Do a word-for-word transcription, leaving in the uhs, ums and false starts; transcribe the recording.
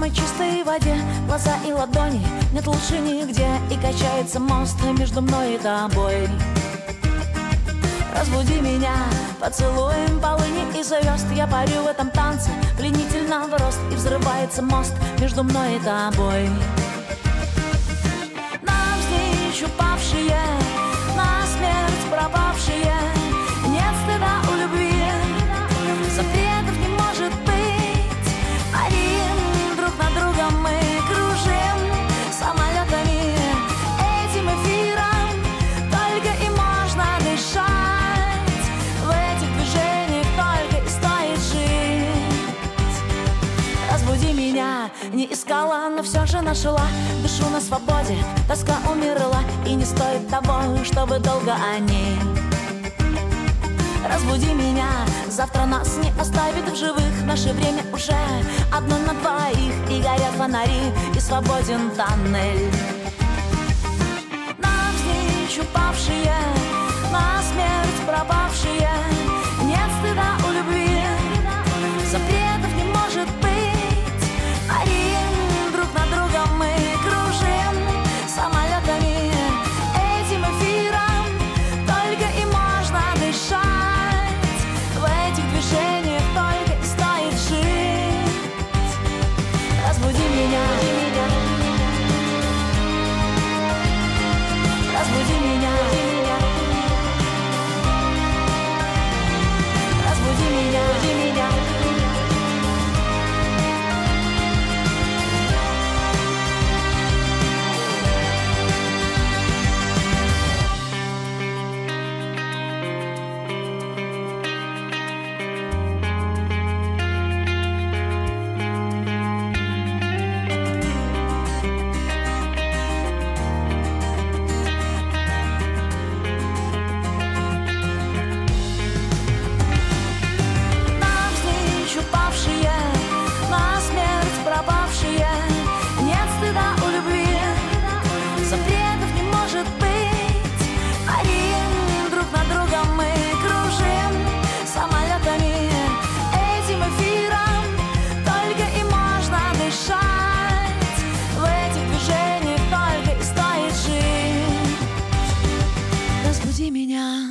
самой чистой воде, глаза и ладони, нет лучше нигде. И качается мост между мной и тобой. Разбуди меня поцелуем полыни и звезд. Я парю в этом танце, пленительно в рост. И взрывается мост между мной и тобой. Навзничь упавшие, насмерть пропавшие, нет стыда у любви, запретов не может быть. Парим друг над другом, мы кружим самолетами, этим эфиром только и можно дышать. В этих движениях только и стоит жить. Разбуди меня, не искала, но все же нашла. Дышу на свободе, тоска умерла, и не стоит того, чтобы долго о ней. Разбуди меня, завтра нас не оставит в живых. Наше время уже одно на двоих, и горят фонари, и свободен тоннель. Навзничь упавшие,